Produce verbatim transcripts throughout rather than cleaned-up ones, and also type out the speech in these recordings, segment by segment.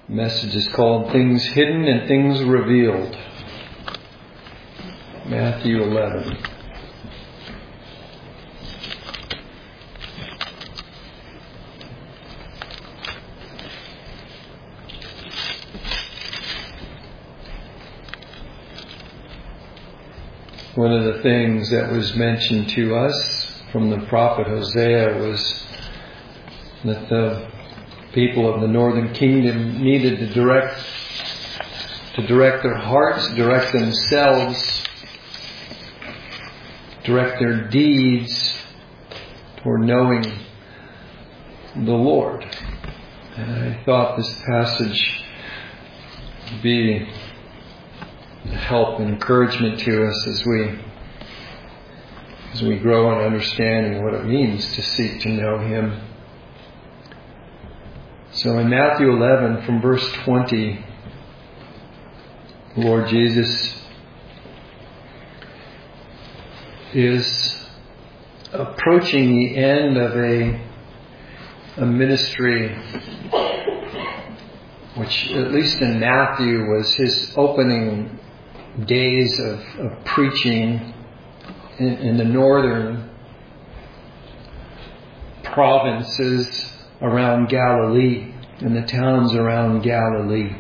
The message is called Things Hidden and Things Revealed. Matthew eleven. One of the things that was mentioned to us from the prophet Hosea was that the people of the northern kingdom needed to direct to direct their hearts, direct themselves, direct their deeds toward knowing the Lord. And I thought this passage would be help and encouragement to us as we as we grow in understanding what it means to seek to know Him. So in Matthew eleven, from verse twenty, Lord Jesus is approaching the end of a, a ministry which, at least in Matthew, was his opening days of, of preaching in, in the northern provinces around Galilee, in the towns around Galilee.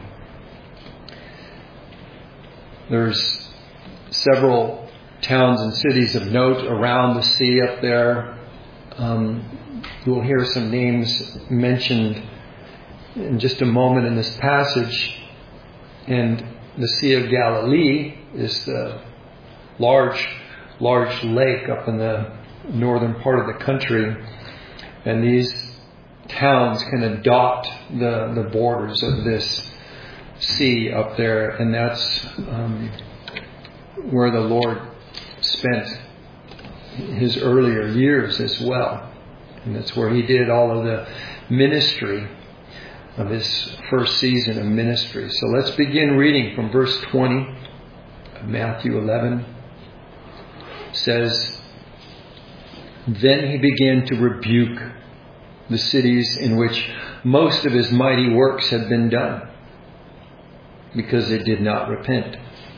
There's several towns and cities of note around the sea up there. Um, you'll hear some names mentioned in just a moment in this passage. And the Sea of Galilee is the large, large lake up in the northern part of the country. And these towns kind of dot the, the borders of this sea up there. And that's um, where the Lord spent His earlier years as well. And that's where He did all of the ministry of His first season of ministry. So let's begin reading from verse twenty of Matthew eleven. It says, "Then He began to rebuke the cities in which most of His mighty works had been done, because they did not repent.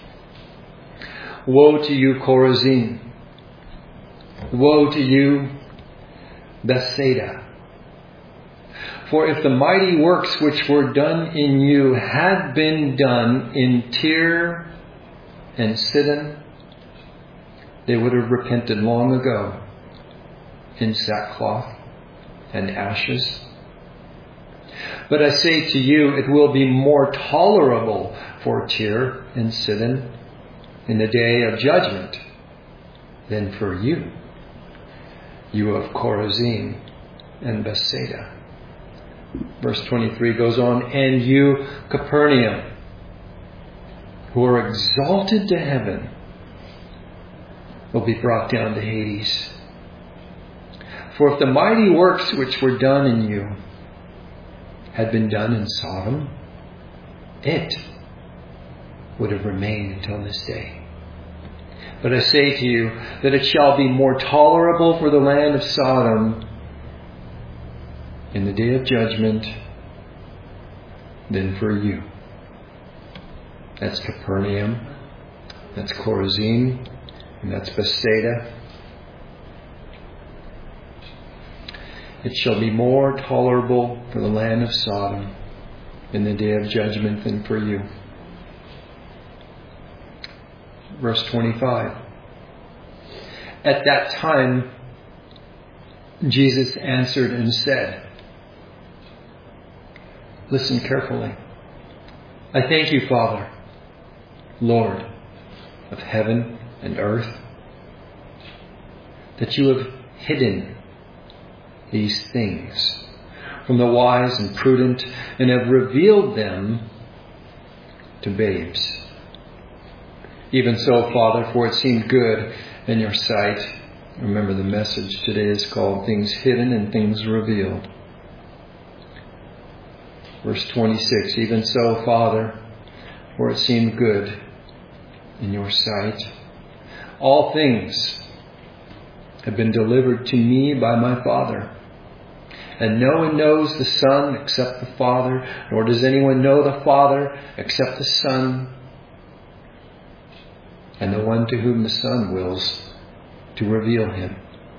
Woe to you, Chorazin! Woe to you, Bethsaida! For if the mighty works which were done in you had been done in Tyre and Sidon, they would have repented long ago in sackcloth and ashes. But I say to you, it will be more tolerable for Tyre and Sidon in the day of judgment than for you, you of Chorazin and Bethsaida." Verse twenty-three goes on, "And you, Capernaum, who are exalted to heaven, will be brought down to Hades. For if the mighty works which were done in you had been done in Sodom, it would have remained until this day. But I say to you that it shall be more tolerable for the land of Sodom in the day of judgment than for you." That's Capernaum, that's Chorazin, and that's Bethsaida. "It shall be more tolerable for the land of Sodom in the day of judgment than for you." Verse twenty-five. "At that time, Jesus answered and said," listen carefully, "I thank you, Father, Lord of heaven and earth, that you have hidden these things from the wise and prudent and have revealed them to babes. Even so, Father, for it seemed good in your sight." Remember, the message today is called Things Hidden and Things Revealed. Verse twenty-six, "Even so, Father, for it seemed good in your sight. All things have been delivered to me by my Father. And no one knows the Son except the Father, nor does anyone know the Father except the Son, and the one to whom the Son wills to reveal him.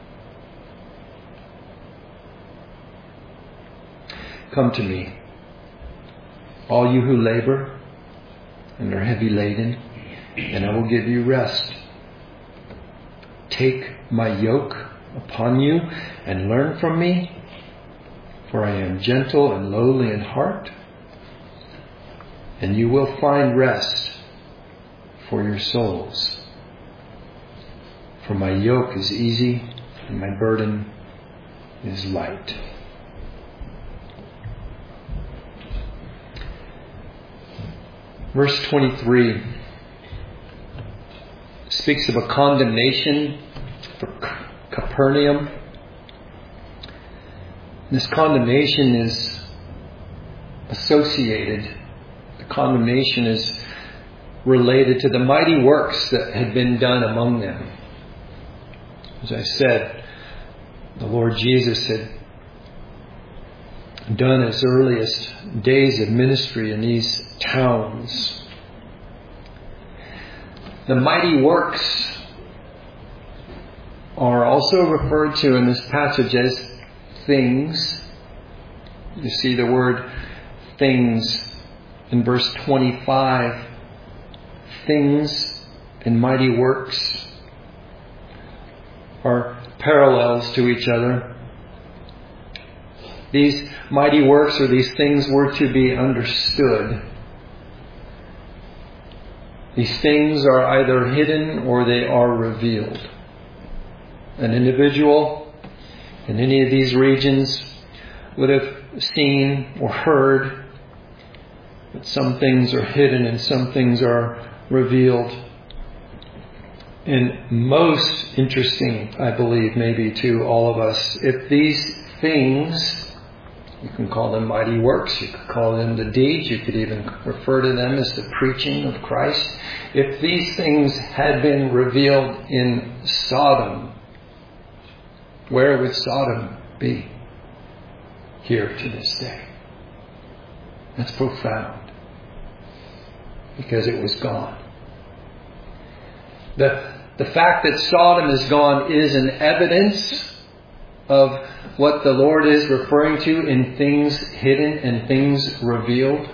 Come to me, all you who labor and are heavy laden, and I will give you rest. Take my yoke upon you and learn from me, for I am gentle and lowly in heart, and you will find rest for your souls. For my yoke is easy and my burden is light. Verse twenty-three speaks of a condemnation for Capernaum. This condemnation is associated, the condemnation is related to the mighty works that had been done among them. As I said, the Lord Jesus had done his earliest days of ministry in these towns. The mighty works are also referred to in this passage as things. You see the word things in verse twenty-five. Things and mighty works are parallels to each other. These mighty works or these things were to be understood. These things are either hidden or they are revealed. An individual in any of these regions would have seen or heard that some things are hidden and some things are revealed. And most interesting, I believe, maybe to all of us, if these things, you can call them mighty works, you could call them the deeds, you could even refer to them as the preaching of Christ. If these things had been revealed in Sodom, where would Sodom be here to this day? That's profound, because it was gone. The, the fact that Sodom is gone is an evidence of what the Lord is referring to in things hidden and things revealed.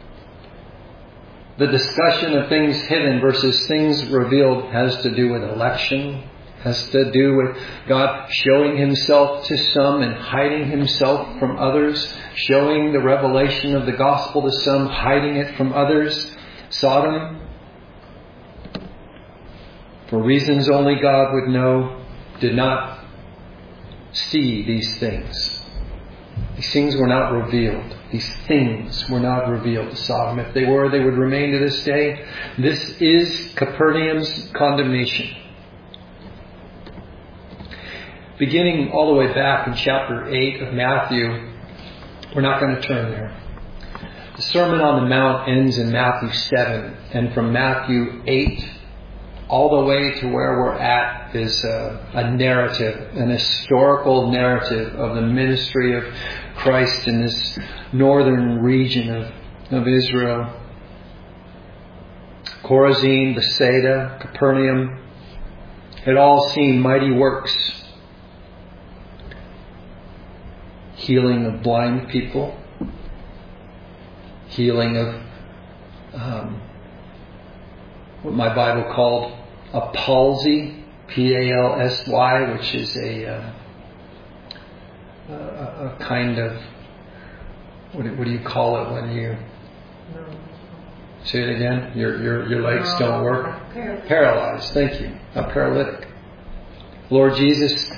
The discussion of things hidden versus things revealed has to do with election, has to do with God showing himself to some and hiding himself from others, showing the revelation of the gospel to some, hiding it from others. Sodom, for reasons only God would know, did not see these things. These things were not revealed. These things were not revealed to Sodom. If they were, they would remain to this day. This is Capernaum's condemnation. Beginning all the way back in chapter eight of Matthew, we're not going to turn there. The Sermon on the Mount ends in Matthew seven, and from Matthew eight all the way to where we're at is a, a narrative, an historical narrative of the ministry of Christ in this northern region of, of Israel. Chorazin, Bethsaida, Capernaum had all seen mighty works. Healing of blind people. Healing of um, what my Bible called a palsy, P A L S Y, which is a, uh, a, a kind of, what do, what do you call it when you, say it again, your your your legs don't work? Paralyzed. Paralyzed, thank you. A paralytic. Lord Jesus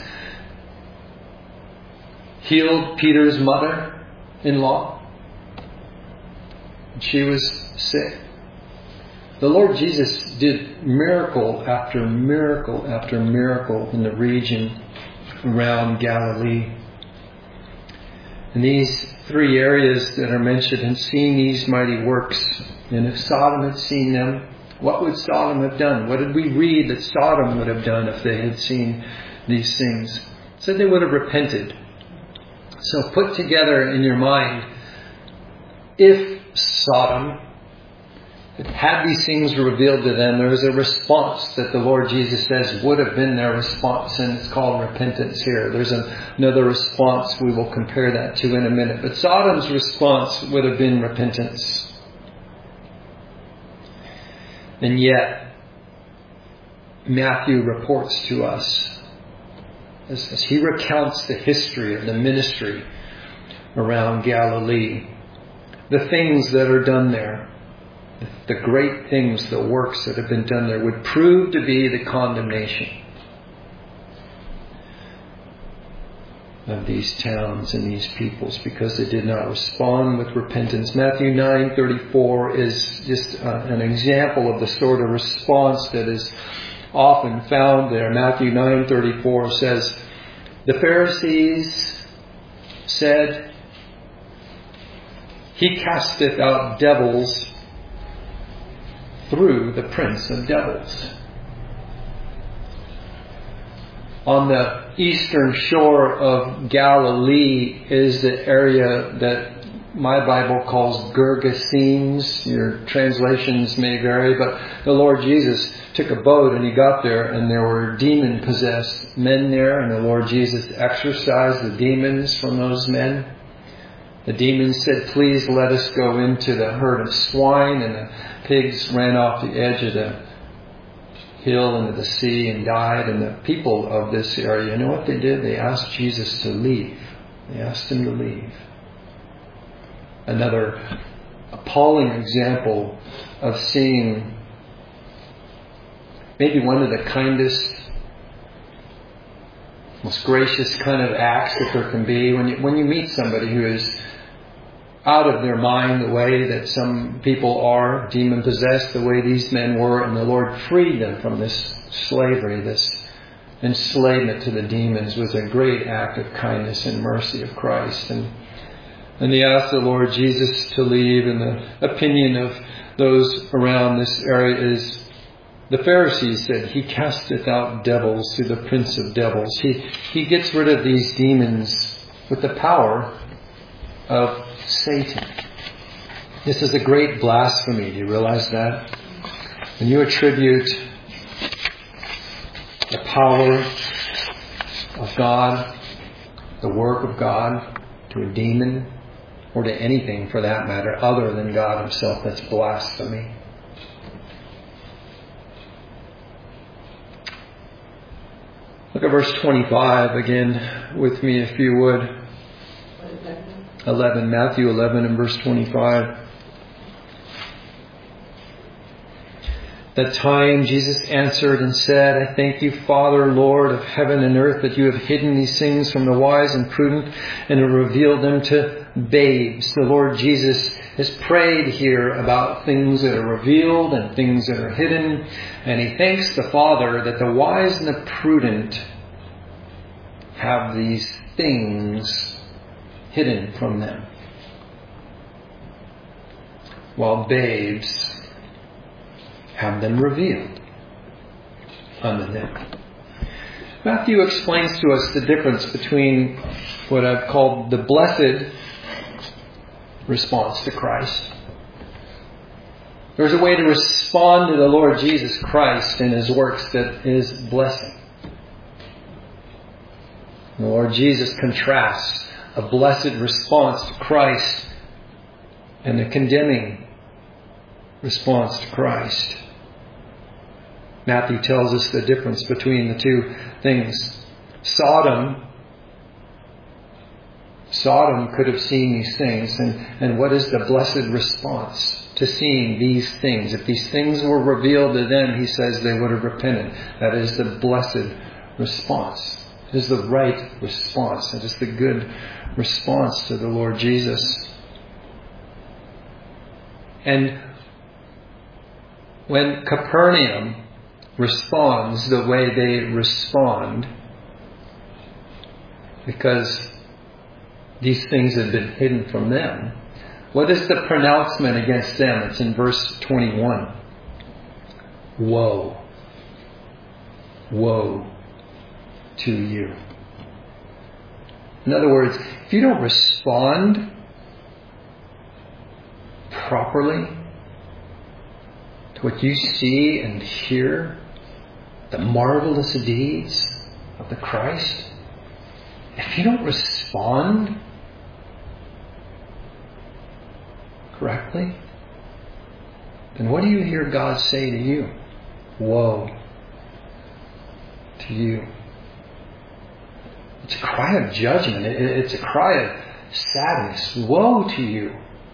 healed Peter's mother-in-law. She was sick. The Lord Jesus did miracle after miracle after miracle in the region around Galilee. And these three areas that are mentioned and seeing these mighty works. And if Sodom had seen them, what would Sodom have done? What did we read that Sodom would have done if they had seen these things? It said they would have repented. So put together in your mind, if Sodom had these things revealed to them, there was a response that the Lord Jesus says would have been their response, and it's called repentance here. There's a, another response we will compare that to in a minute. But Sodom's response would have been repentance. And yet, Matthew reports to us, as, as he recounts the history of the ministry around Galilee, the things that are done there, the great things, the works that have been done there, would prove to be the condemnation of these towns and these peoples because they did not respond with repentance. Matthew nine thirty-four is just uh, an example of the sort of response that is often found there. Matthew nine thirty-four says, "The Pharisees said, 'He casteth out devils through the prince of devils.'" On the eastern shore of Galilee is the area that my Bible calls Gergesenes. Your translations may vary, but the Lord Jesus took a boat and he got there, and there were demon-possessed men there, and the Lord Jesus exorcised the demons from those men. The demons said, "Please let us go into the herd of swine," and the pigs ran off the edge of the hill into the sea and died. And the people of this area, you know what they did? They asked Jesus to leave. They asked him to leave. Another appalling example of seeing maybe one of the kindest, most gracious kind of acts that there can be when you, when you meet somebody who is out of their mind, the way that some people are, demon-possessed, the way these men were, and the Lord freed them from this slavery, this enslavement to the demons, was a great act of kindness and mercy of Christ. And, and they asked the Lord Jesus to leave, and the opinion of those around this area is, the Pharisees said, "He casteth out devils through the prince of devils." He, he gets rid of these demons with the power of Satan. This is a great blasphemy. Do you realize that? When you attribute the power of God, the work of God, to a demon, or to anything for that matter, other than God himself, that's blasphemy. Look at verse twenty-five again with me, if you would. eleven, Matthew eleven and verse twenty-five. That time Jesus answered and said, "I thank you, Father, Lord of heaven and earth, that you have hidden these things from the wise and prudent and have revealed them to babes." The Lord Jesus has prayed here about things that are revealed and things that are hidden. And he thanks the Father that the wise and the prudent have these things hidden from them, while babes have them revealed unto them. Matthew explains to us the difference between what I've called the blessed response to Christ. There's a way to respond to the Lord Jesus Christ and his works that is blessing. The Lord Jesus contrasts a blessed response to Christ and a condemning response to Christ. Matthew tells us the difference between the two things. Sodom, Sodom could have seen these things, and, and what is the blessed response to seeing these things? If these things were revealed to them, he says they would have repented. That is the blessed response. It is the right response. It is the good response to the Lord Jesus. And when Capernaum responds the way they respond, because these things have been hidden from them, what is the pronouncement against them? It's in verse twenty-one. Woe. Woe to you. In other words, if you don't respond properly to what you see and hear, the marvelous deeds of the Christ, if you don't respond correctly, then what do you hear God say to you? Woe to you. It's a cry of judgment. It's a cry of sadness. Woe to you.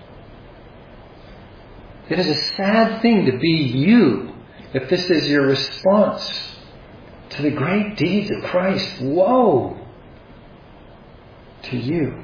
It is a sad thing to be you if this is your response to the great deeds of Christ. Woe to you.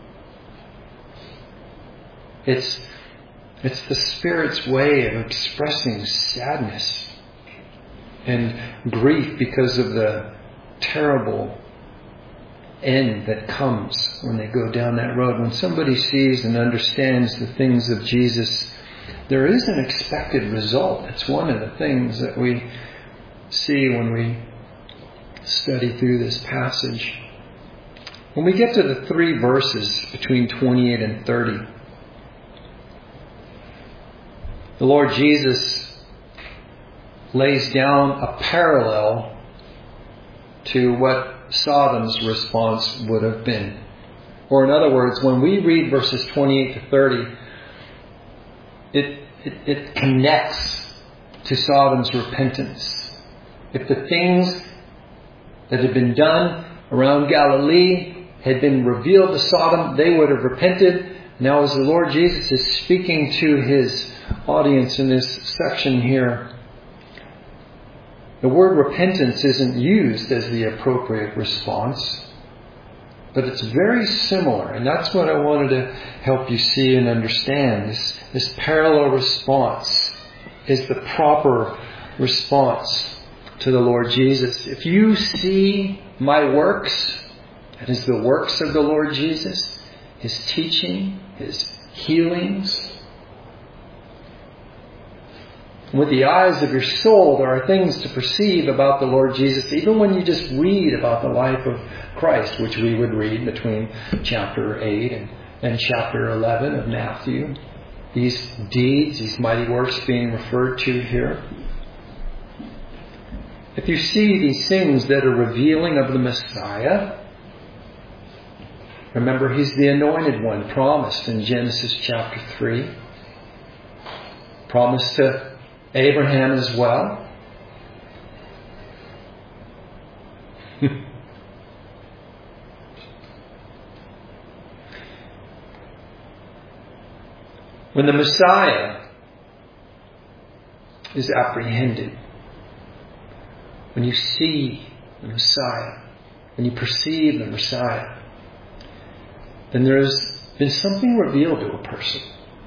It's, it's the Spirit's way of expressing sadness and grief because of the terrible end that comes when they go down that road. When somebody sees and understands the things of Jesus, there is an expected result. It's one of the things that we see when we study through this passage. When we get to the three verses between twenty-eight and thirty, the Lord Jesus lays down a parallel to what Sodom's response would have been. Or in other words, when we read verses twenty-eight to thirty, it, it, it connects to Sodom's repentance. If the things that had been done around Galilee had been revealed to Sodom, they would have repented. Now as the Lord Jesus is speaking to His audience in this section here, the word repentance isn't used as the appropriate response, but it's very similar. And that's what I wanted to help you see and understand. This, this parallel response is the proper response to the Lord Jesus. If you see my works, that is the works of the Lord Jesus, His teaching, His healings, with the eyes of your soul, there are things to perceive about the Lord Jesus, even when you just read about the life of Christ, which we would read between chapter eight and, and chapter eleven of Matthew. These deeds, these mighty works being referred to here. If you see these things that are revealing of the Messiah, remember He's the anointed one promised in Genesis chapter three. Promised to Abraham as well. When the Messiah is apprehended, when you see the Messiah, when you perceive the Messiah, then there has been something revealed to a person.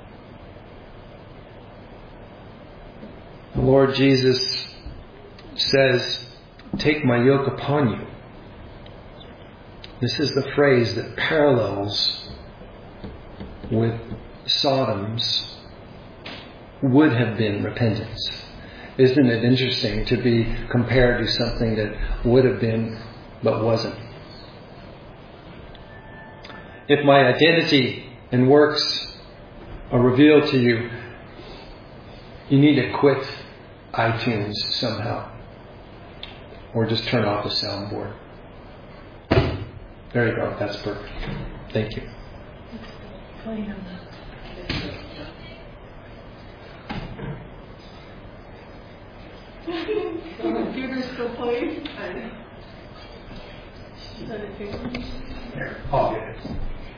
The Lord Jesus says, "Take my yoke upon you." This is the phrase that parallels with Sodom's would have been repentance. Isn't it interesting to be compared to something that would have been but wasn't? If my identity and works are revealed to you, you need to quit iTunes somehow. Or just turn off the soundboard. There you go. That's perfect. Thank you. The computer's still playing? Here, I'll get it.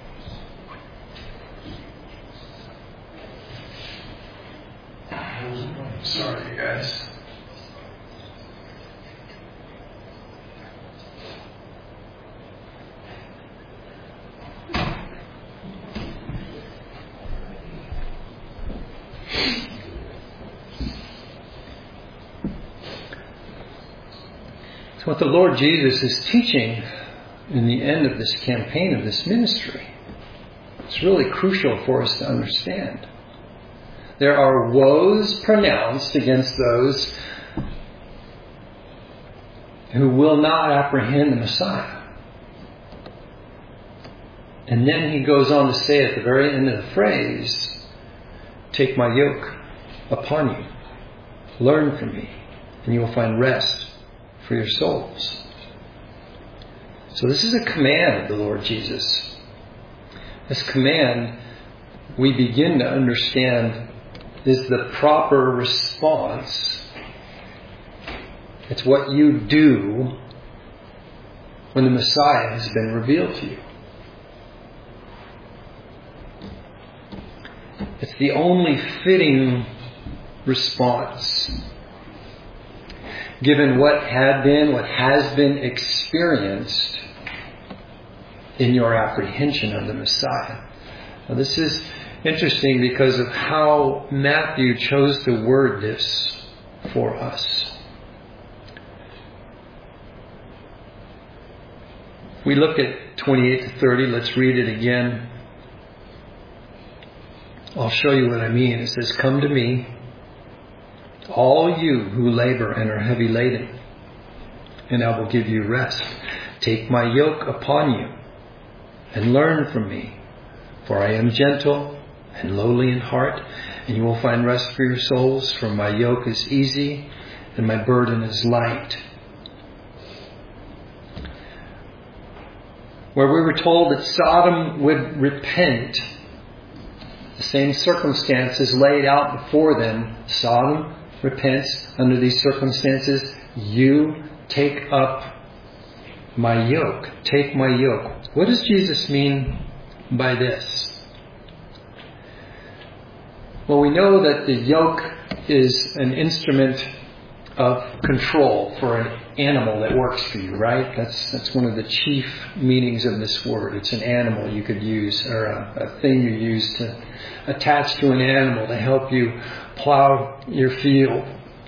Sorry, you guys. So what the Lord Jesus is teaching in the end of this campaign of this ministry, it's really crucial for us to understand. There are woes pronounced against those who will not apprehend the Messiah. And then he goes on to say at the very end of the phrase, take my yoke upon you. Learn from me, and you will find rest for your souls. So this is a command of the Lord Jesus. This command, we begin to understand, is the proper response. It's what you do when the Messiah has been revealed to you. It's the only fitting response, given what had been, what has been experienced in your apprehension of the Messiah. Now, this is interesting because of how Matthew chose to word this for us. If we look at twenty-eight to thirty, let's read it again. I'll show you what I mean. It says, come to me, all you who labor and are heavy laden, and I will give you rest. Take my yoke upon you and learn from me, for I am gentle and lowly in heart, and you will find rest for your souls. For my yoke is easy and my burden is light. Where we were told that Sodom would repent, the same circumstances laid out before them. Sodom repents under these circumstances. You take up my yoke. Take my yoke. What does Jesus mean by this? Well, we know that the yoke is an instrument of control for an animal that works for you, right? That's that's one of the chief meanings of this word. It's an animal you could use, or a, a thing you use to attach to an animal to help you plow your field.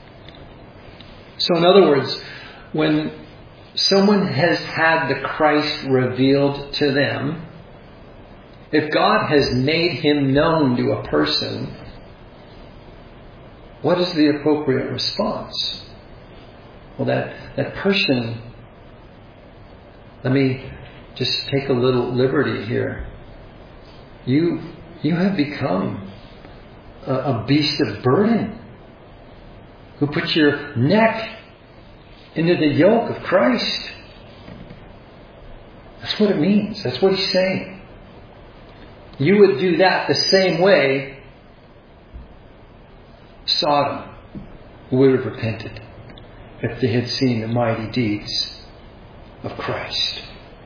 So in other words, when someone has had the Christ revealed to them, if God has made him known to a person, what is the appropriate response? Well, that, that person, let me just take a little liberty here. You, you have become a, a beast of burden who puts your neck into the yoke of Christ. That's what it means. That's what he's saying. You would do that the same way Sodom would have repented if they had seen the mighty deeds of Christ.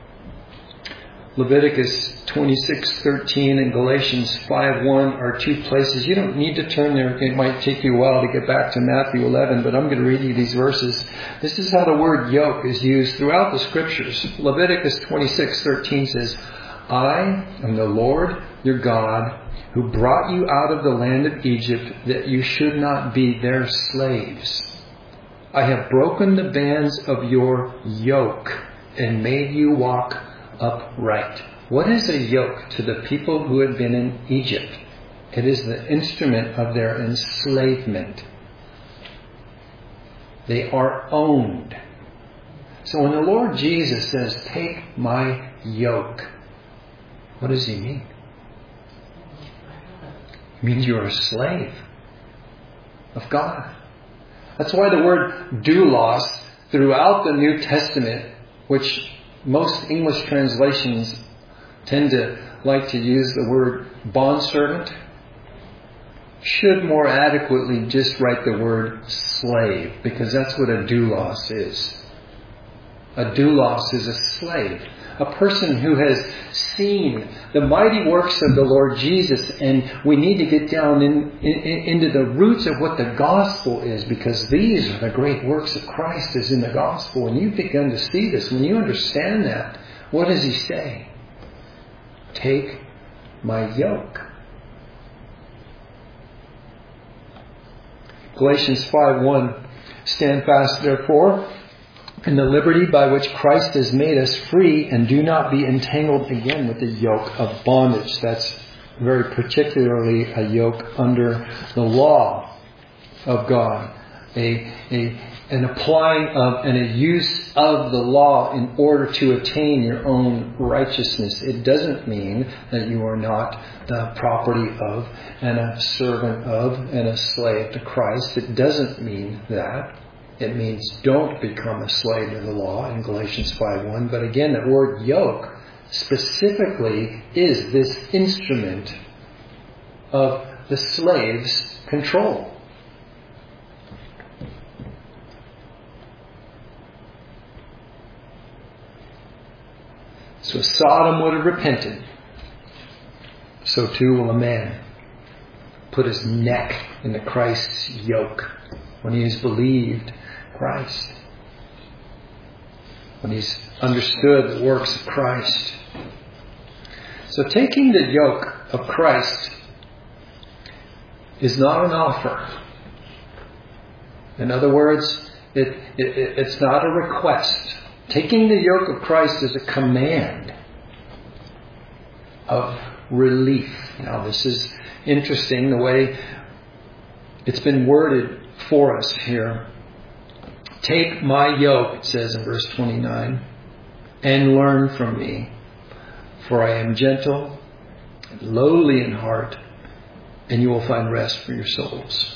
Leviticus twenty-six thirteen and Galatians five one are two places. You don't need to turn there. It might take you a while to get back to Matthew eleven, but I'm going to read you these verses. This is how the word yoke is used throughout the Scriptures. Leviticus twenty-six thirteen says, I am the Lord your God, who brought you out of the land of Egypt, that you should not be their slaves. I have broken the bands of your yoke and made you walk upright. What is a yoke to the people who had been in Egypt? It is the instrument of their enslavement. They are owned. So when the Lord Jesus says, take my yoke, what does he mean? It means you're a slave of God. That's why the word doulos throughout the New Testament, which most English translations tend to like to use the word bondservant, should more adequately just write the word slave, because that's what a doulos is. A doulos is a slave. A person who has seen the mighty works of the Lord Jesus, and we need to get down in, in, into the roots of what the gospel is, because these are the great works of Christ is in the gospel. And you've begun to see this. When you understand that, what does he say? Take my yoke. Galatians five one, stand fast therefore in the liberty by which Christ has made us free, and do not be entangled again with the yoke of bondage. That's very particularly a yoke under the law of God. A, a an applying of and a use of the law in order to attain your own righteousness. It doesn't mean that you are not the property of and a servant of and a slave to Christ. It doesn't mean that. It means don't become a slave to the law in Galatians five one. But again, the word yoke specifically is this instrument of the slave's control. So Sodom would have repented. So too will a man put his neck into Christ's yoke when he has believed Christ. When he's understood the works of Christ. So taking the yoke of Christ is not an offer. In other words, it, it, it's not a request. Taking the yoke of Christ is a command of relief. Now this is interesting the way it's been worded for us here. Take my yoke, it says in verse twenty-nine, and learn from me, for I am gentle and lowly in heart, and you will find rest for your souls.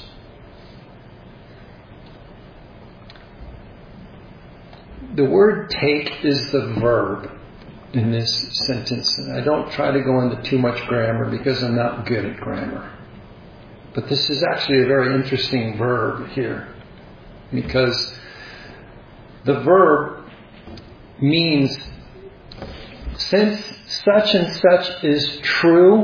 The word take is the verb in this sentence. And I don't try to go into too much grammar because I'm not good at grammar. But this is actually a very interesting verb here. Because the verb means, since such and such is true,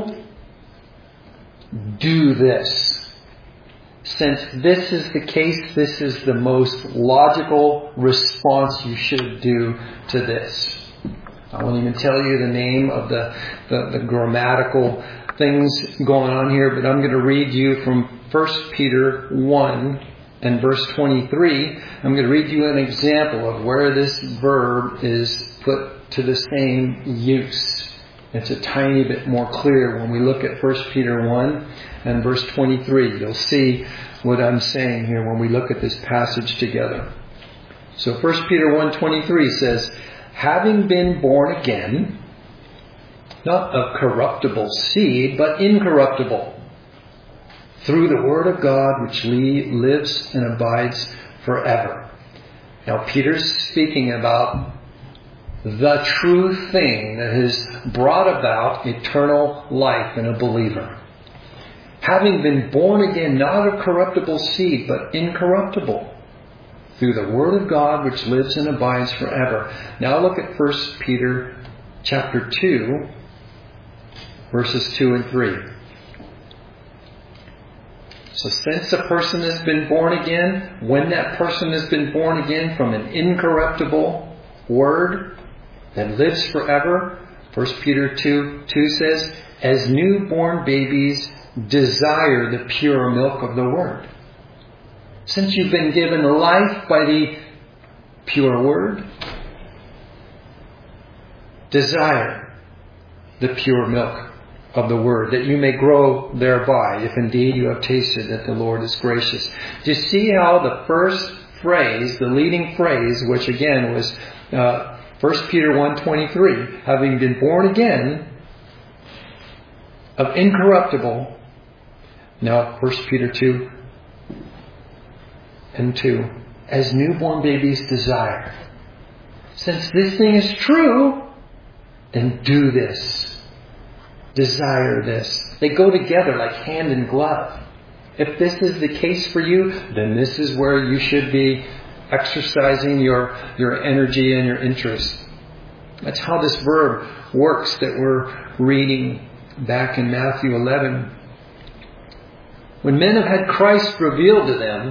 do this. Since this is the case, this is the most logical response you should do to this. I won't even tell you the name of the, the, the grammatical things going on here, but I'm going to read you from First Peter one and verse twenty-three. I'm going to read you an example of where this verb is put to the same use. It's a tiny bit more clear when we look at First Peter one and verse twenty-three. You'll see what I'm saying here when we look at this passage together. So First Peter one twenty-three says, having been born again, not of corruptible seed, but incorruptible, through the word of God which lives and abides forever. Now Peter's speaking about the true thing that has brought about eternal life in a believer. Having been born again, not of corruptible seed, but incorruptible, through the word of God which lives and abides forever. Now look at First Peter chapter two, verses two and three. So since a person has been born again, when that person has been born again from an incorruptible word that lives forever, First Peter two two says, as newborn babies desire the pure milk of the word. Since you've been given life by the pure word, desire the pure milk of the word, that you may grow thereby, if indeed you have tasted that the Lord is gracious. Do you see how the first phrase, the leading phrase, which again was uh, First Peter one twenty-three, having been born again of incorruptible, now First Peter two and two, as newborn babies desire. Since this thing is true, then do this. Desire this. They go together like hand in glove. If this is the case for you, then this is where you should be exercising your, your energy and your interest. That's how this verb works that we're reading back in Matthew eleven. When men have had Christ revealed to them,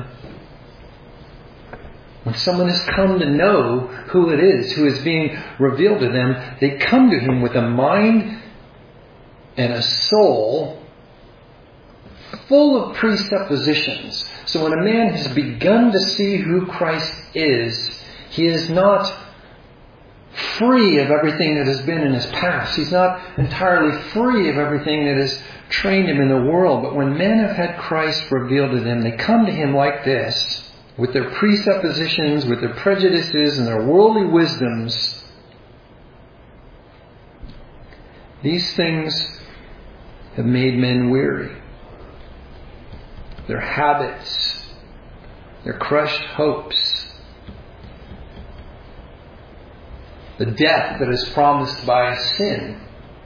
when someone has come to know who it is who is being revealed to them, they come to him with a mind and a soul full of presuppositions. So when a man has begun to see who Christ is, he is not free of everything that has been in his past. He's not entirely free of everything that has trained him in the world. But when men have had Christ revealed to them, they come to him like this. with their presuppositions, with their prejudices and their worldly wisdoms, these things have made men weary. Their habits, their crushed hopes, the death that is promised by sin,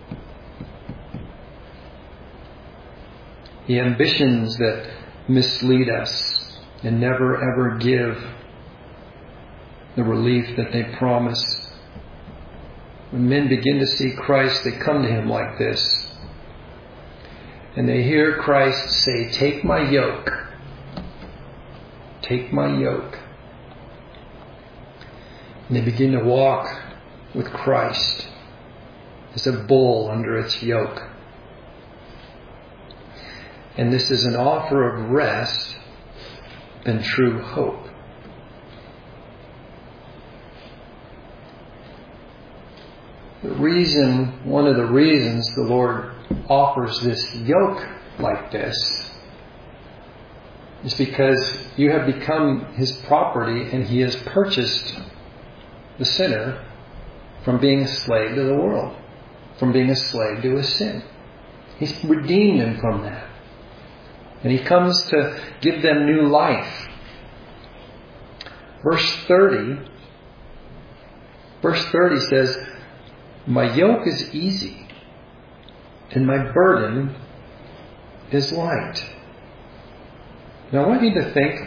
the ambitions that mislead us and never ever give the relief that they promise. When men begin to see Christ, they come to Him like this. And they hear Christ say, "Take my yoke. Take my yoke." And they begin to walk with Christ as a bull under its yoke. And this is an offer of rest and true hope. The reason, one of the reasons the Lord offers this yoke like this is because you have become His property and He has purchased the sinner from being a slave to the world, from being a slave to his sin. He's redeemed them from that. And He comes to give them new life. Verse thirty, verse thirty says, "My yoke is easy and my burden is light." Now I want you to think,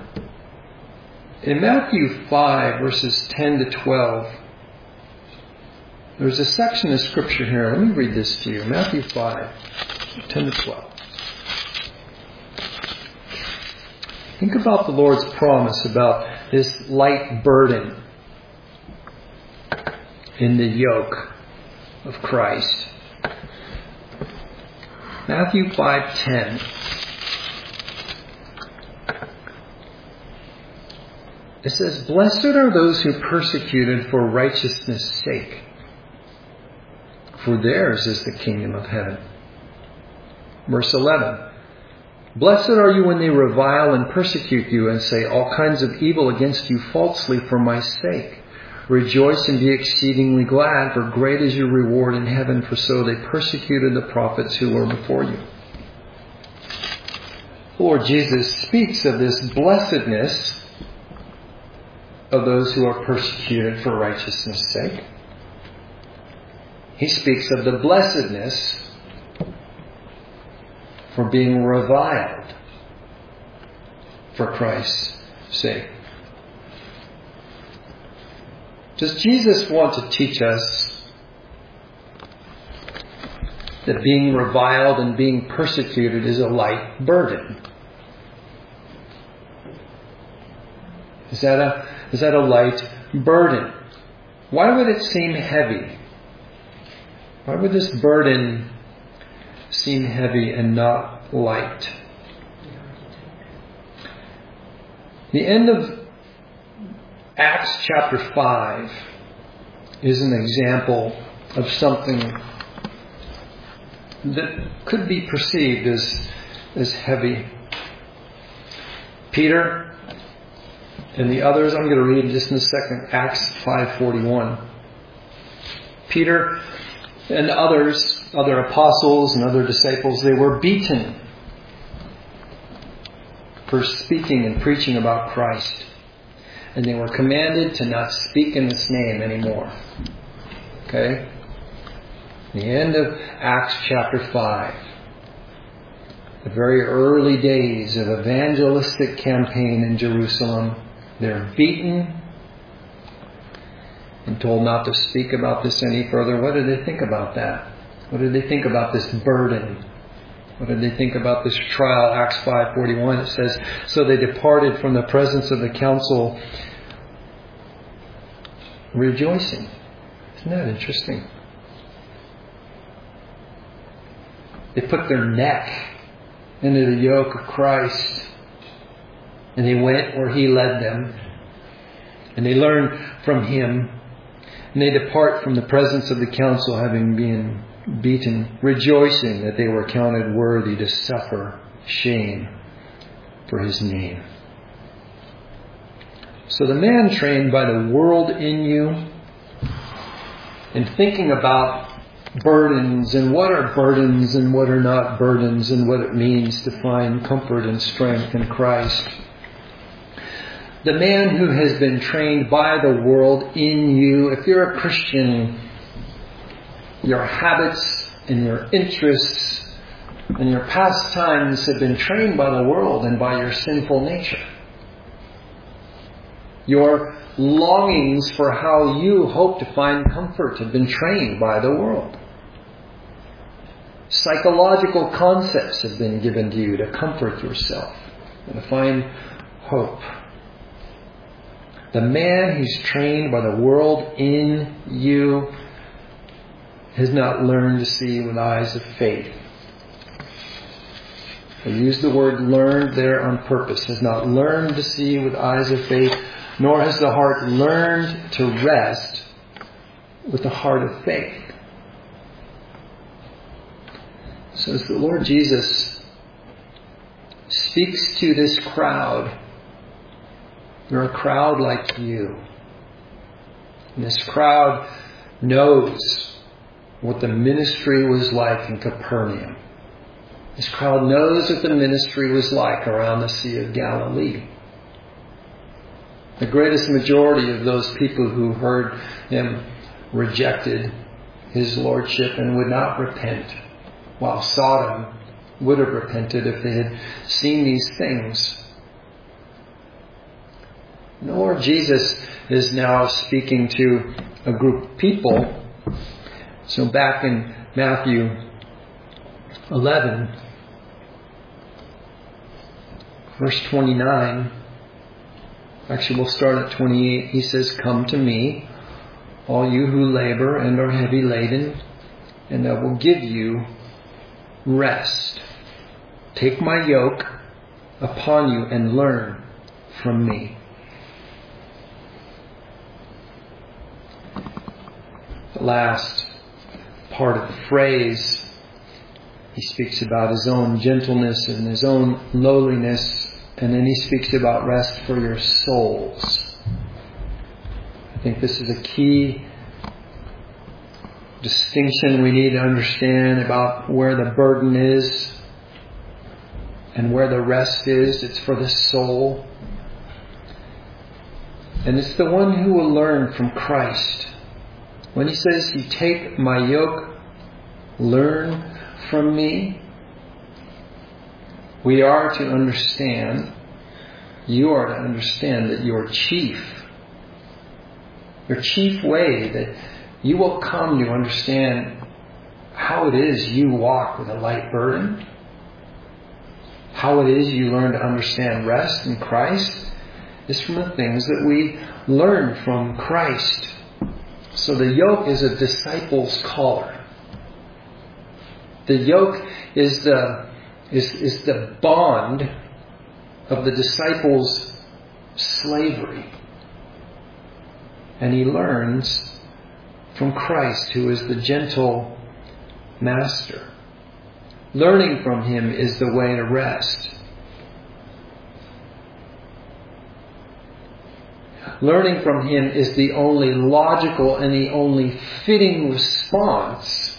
in Matthew five, verses ten to twelve, there's a section of Scripture here. Let me read this to you. Matthew five, ten to twelve. Think about the Lord's promise about this light burden in the yoke of Christ. Matthew five ten. It says, "Blessed are those who are persecuted for righteousness' sake, for theirs is the kingdom of heaven." Verse eleven. "Blessed are you when they revile and persecute you and say all kinds of evil against you falsely for my sake. Rejoice and be exceedingly glad, for great is your reward in heaven, for so they persecuted the prophets who were before you." Lord Jesus speaks of this blessedness of those who are persecuted for righteousness' sake. He speaks of the blessedness for being reviled for Christ's sake. Does Jesus want to teach us that being reviled and being persecuted is a light burden? Is that a, is that a light burden? Why would it seem heavy? Why would this burden seem heavy and not light? The end of Acts chapter five is an example of something that could be perceived as, as heavy. Peter and the others, I'm going to read just in a second, Acts five forty-one. Peter and others, other apostles and other disciples, they were beaten for speaking and preaching about Christ. And they were commanded to not speak in His name anymore. Okay? The end of Acts chapter five. The very early days of evangelistic campaign in Jerusalem. They're beaten and told not to speak about this any further. What did they think about that? What did they think about this burden? What did they think about this trial? Acts five forty-one, it says, "So they departed from the presence of the council rejoicing." Isn't that interesting? They put their neck into the yoke of Christ and they went where He led them and they learned from Him. And they depart from the presence of the council, having been beaten, rejoicing that they were counted worthy to suffer shame for His name. So the man trained by the world in you, and thinking about burdens and what are burdens and what are not burdens and what it means to find comfort and strength in Christ. The man who has been trained by the world in you, if you're a Christian, your habits and your interests and your pastimes have been trained by the world and by your sinful nature. Your longings for how you hope to find comfort have been trained by the world. Psychological concepts have been given to you to comfort yourself and to find hope. The man who's trained by the world in you has not learned to see with eyes of faith. I use the word learned there on purpose. Has not learned to see with eyes of faith, nor has the heart learned to rest with the heart of faith. So as the Lord Jesus speaks to this crowd, you're a crowd like you. And this crowd knows what the ministry was like in Capernaum. This crowd knows what the ministry was like around the Sea of Galilee. The greatest majority of those people who heard him rejected his lordship and would not repent, while Sodom would have repented if they had seen these things. The Lord Jesus is now speaking to a group of people. So back in Matthew eleven, verse twenty-nine, actually we'll start at twenty-eight. He says, "Come to me, all you who labor and are heavy laden, and I will give you rest. Take my yoke upon you and learn from me." The last part of the phrase, he speaks about his own gentleness and his own lowliness, and then he speaks about rest for your souls. I think this is a key distinction we need to understand about where the burden is and where the rest is. It's for the soul. And it's the one who will learn from Christ. When he says, "You take my yoke, learn from me," we are to understand, you are to understand that your chief, your chief way that you will come to understand how it is you walk with a light burden, how it is you learn to understand rest in Christ, is from the things that we learn from Christ. So the yoke is a disciple's collar. The yoke is the is, is the bond of the disciple's slavery. And he learns from Christ, who is the gentle master. Learning from him is the way to rest. Learning from him is the only logical and the only fitting response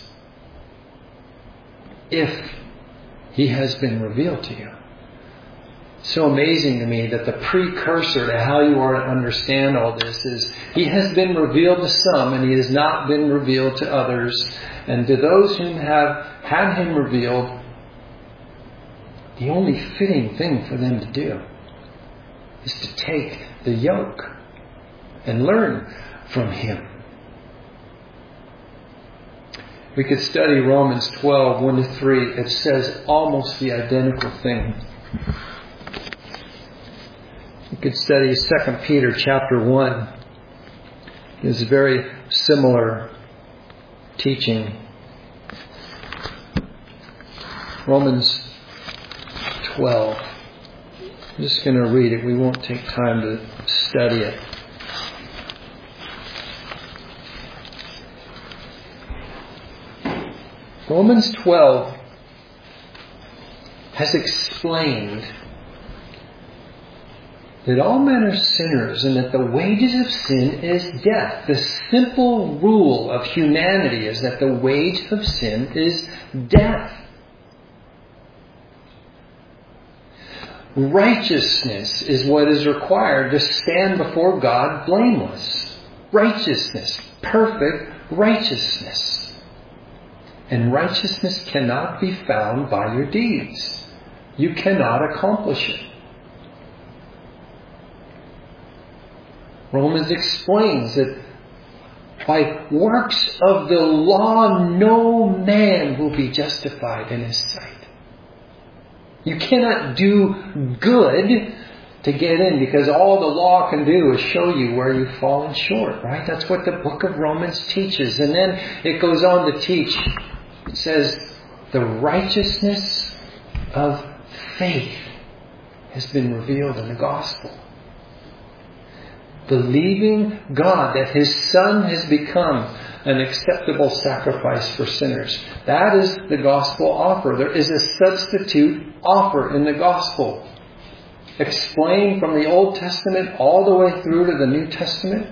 if he has been revealed to you. It's so amazing to me that the precursor to how you are to understand all this is he has been revealed to some and he has not been revealed to others. And to those who have had him revealed, the only fitting thing for them to do is to take the yoke and learn from him. We could study Romans twelve, one to three. It says almost the identical thing. We could study Second Peter chapter one. It's very similar teaching. Romans twelve. I'm just going to read it. We won't take time to study it. Romans twelve has explained that all men are sinners and that the wages of sin is death. The simple rule of humanity is that the wage of sin is death. Righteousness is what is required to stand before God blameless. Righteousness. Perfect righteousness. And righteousness cannot be found by your deeds. You cannot accomplish it. Romans explains that by works of the law no man will be justified in his sight. You cannot do good to get in, because all the law can do is show you where you've fallen short, right? That's what the book of Romans teaches. And then it goes on to teach, it says, the righteousness of faith has been revealed in the gospel. Believing God that His Son has become an acceptable sacrifice for sinners. That is the gospel offer. There is a substitute offer in the gospel. Explained from the Old Testament all the way through to the New Testament.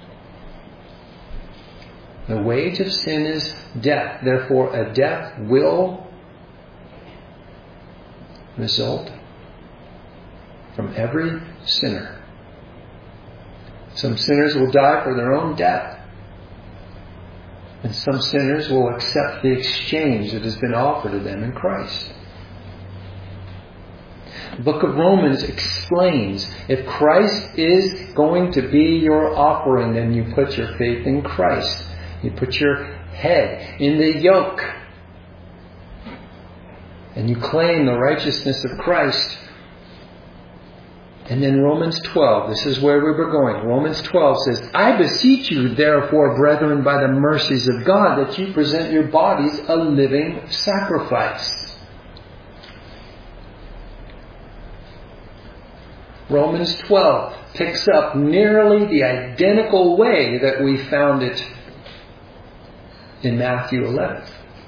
The wage of sin is death. Therefore, a death will result from every sinner. Some sinners will die for their own death. And some sinners will accept the exchange that has been offered to them in Christ. The book of Romans explains, if Christ is going to be your offering, then you put your faith in Christ. You put your head in the yoke. And you claim the righteousness of Christ. And then Romans twelve, this is where we were going. Romans twelve says, I beseech you, therefore, brethren, by the mercies of God, that you present your bodies a living sacrifice. Romans twelve picks up nearly the identical way that we found it in Matthew eleven.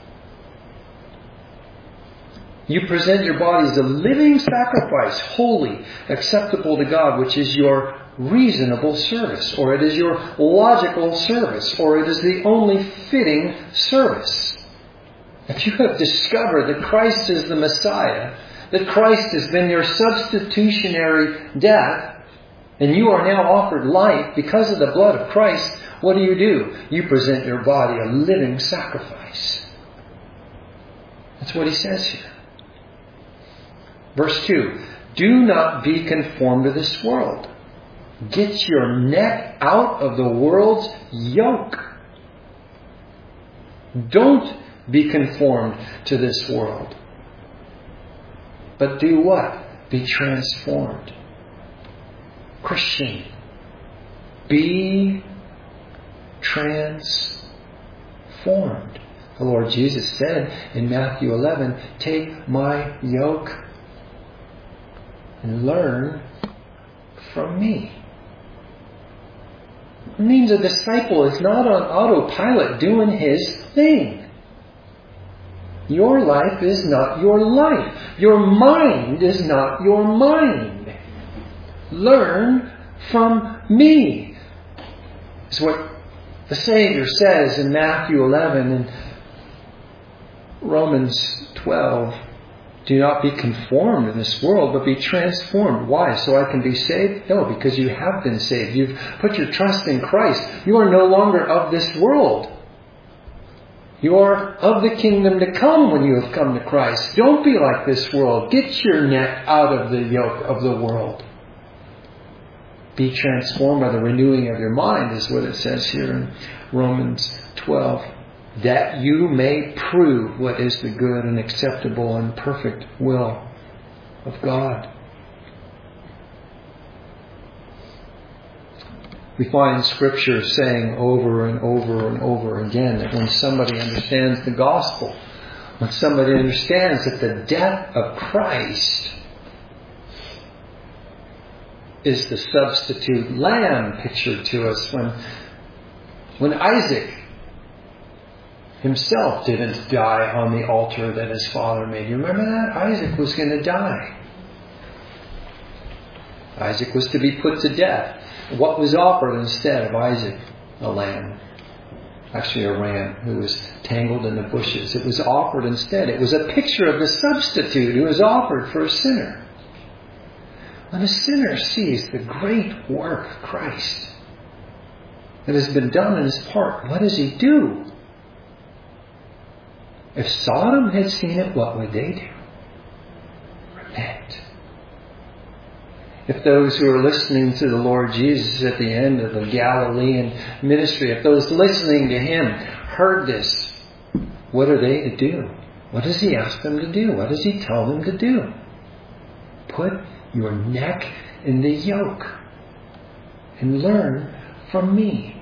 You present your bodies a living sacrifice, holy, acceptable to God, which is your reasonable service, or it is your logical service, or it is the only fitting service. If you have discovered that Christ is the Messiah, that Christ has been your substitutionary death, and you are now offered life because of the blood of Christ, what do you do? You present your body a living sacrifice. That's what he says here. Verse two, do not be conformed to this world. Get your neck out of the world's yoke. Don't be conformed to this world. But do what? Be transformed. Christian, be transformed. The Lord Jesus said in Matthew eleven, take my yoke and learn from me. It means a disciple is not on autopilot doing his thing. Your life is not your life. Your mind is not your mind. Learn from me. It's what the Savior says in Matthew eleven and Romans twelve. Do not be conformed to this world, but be transformed. Why? So I can be saved? No, because you have been saved. You've put your trust in Christ. You are no longer of this world. You are of the kingdom to come when you have come to Christ. Don't be like this world. Get your neck out of the yoke of the world. Be transformed by the renewing of your mind, is what it says here in Romans twelve. That you may prove what is the good and acceptable and perfect will of God. We find Scripture saying over and over and over again that when somebody understands the gospel, when somebody understands that the death of Christ is the substitute lamb pictured to us, when, when Isaac himself didn't die on the altar that his father made. You remember that? Isaac was going to die. Isaac was to be put to death. What was offered instead of Isaac? A lamb. Actually a ram who was tangled in the bushes. It was offered instead. It was a picture of the substitute who was offered for a sinner. When a sinner sees the great work of Christ that has been done in his part, what does he do? If Sodom had seen it, what would they do? Repent. If those who are listening to the Lord Jesus at the end of the Galilean ministry, if those listening to Him heard this, what are they to do? What does He ask them to do? What does He tell them to do? Put your neck in the yoke and learn from me.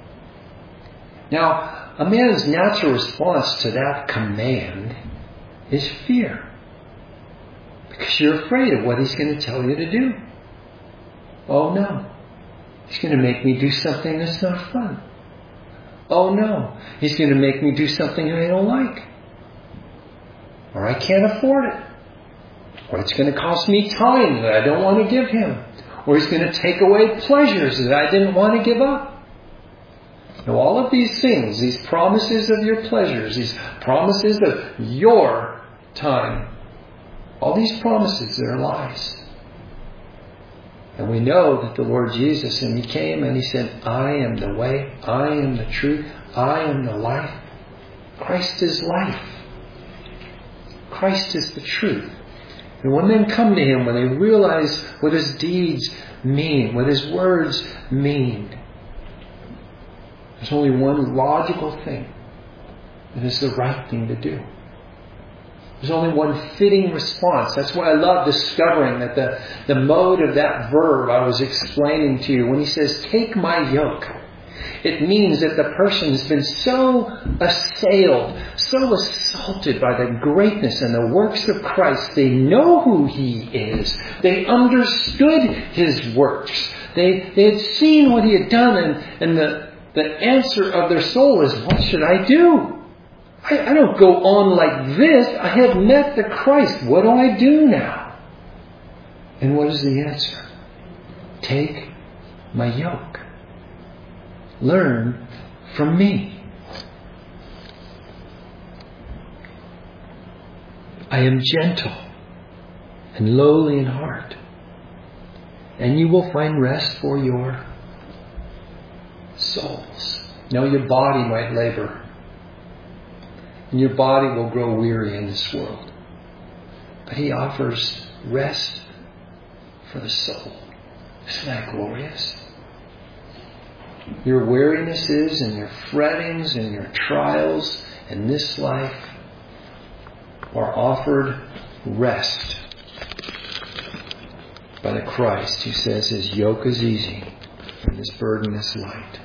Now, a man's natural response to that command is fear. Because you're afraid of what He's going to tell you to do. Oh no, He's going to make me do something that's not fun. Oh no, He's going to make me do something I don't like. Or I can't afford it. Or it's going to cost me time that I don't want to give Him. Or He's going to take away pleasures that I didn't want to give up. Now all of these things, these promises of your pleasures, these promises of your time, all these promises, they're lies. And we know that the Lord Jesus, and He came and He said, I am the way, I am the truth, I am the life. Christ is life. Christ is the truth. And when men come to Him, when they realize what His deeds mean, what His words mean, there's only one logical thing that is the right thing to do. There's only one fitting response. That's why I love discovering that the, the mode of that verb I was explaining to you, when he says, take my yoke, it means that the person has been so assailed, so assaulted by the greatness and the works of Christ. They know who He is. They understood His works. They, they had seen what He had done, and, and the, the answer of their soul is, what should I do? I, I don't go on like this. I have met the Christ. What do I do now? And what is the answer? Take my yoke. Learn from me. I am gentle and lowly in heart, and you will find rest for your souls. Now your body might labor, and your body will grow weary in this world. But He offers rest for the soul. Isn't that glorious? Your wearinesses and your frettings and your trials in this life are offered rest by the Christ who says His yoke is easy and His burden is light.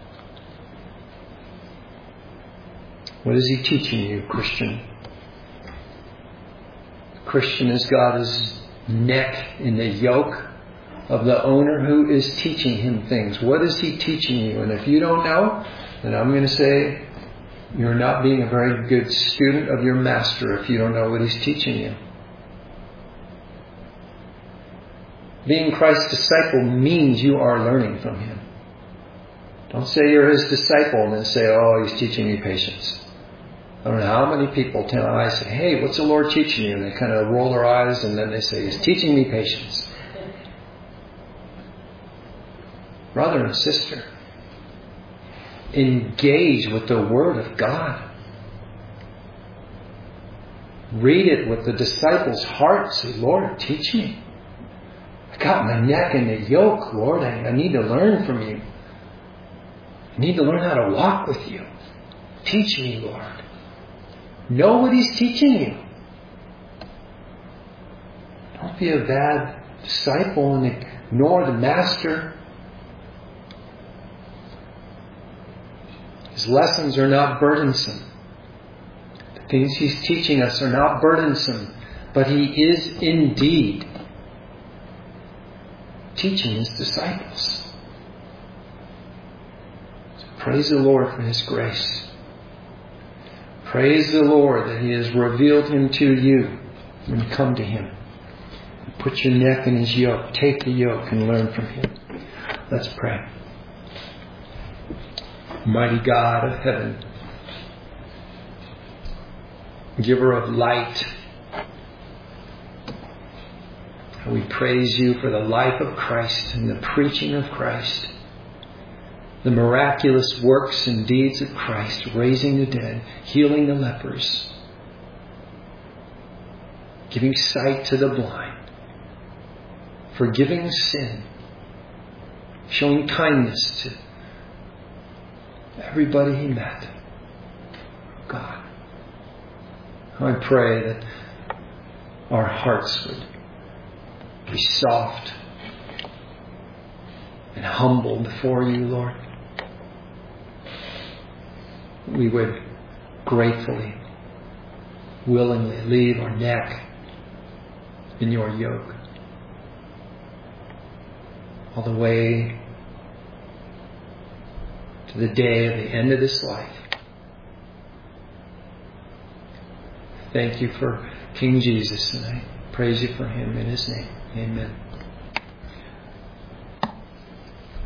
What is He teaching you, Christian? Christian has got his neck in the yoke of the owner who is teaching him things. What is He teaching you? And if you don't know, then I'm going to say you're not being a very good student of your master if you don't know what He's teaching you. Being Christ's disciple means you are learning from Him. Don't say you're His disciple and then say, oh, He's teaching me patience. I don't know how many people tell I say, hey, what's the Lord teaching you? And they kind of roll their eyes and then they say, He's teaching me patience. Brother and sister, engage with the Word of God. Read it with the disciples' heart. Say, Lord, teach me. I got my neck in the yoke, Lord. I, I need to learn from you. I need to learn how to walk with you. Teach me, Lord. Know what He's teaching you. Don't be a bad disciple and ignore the Master. His lessons are not burdensome. The things He's teaching us are not burdensome, but He is indeed teaching His disciples. So praise the Lord for His grace. Praise the Lord that He has revealed Him to you when you come to Him. Put your neck in his yoke. Take the yoke and learn from him. Let's pray. Mighty God of heaven, giver of light, we praise you for the life of Christ and the preaching of Christ, the miraculous works and deeds of Christ, raising the dead, healing the lepers, giving sight to the blind, forgiving sin, showing kindness to everybody he met. God, I pray that our hearts would be soft and humble before you, Lord. We would gratefully, willingly leave our neck in your yoke all the way to the day of the end of this life. Thank you for King Jesus, and I praise you for him in his name. Amen.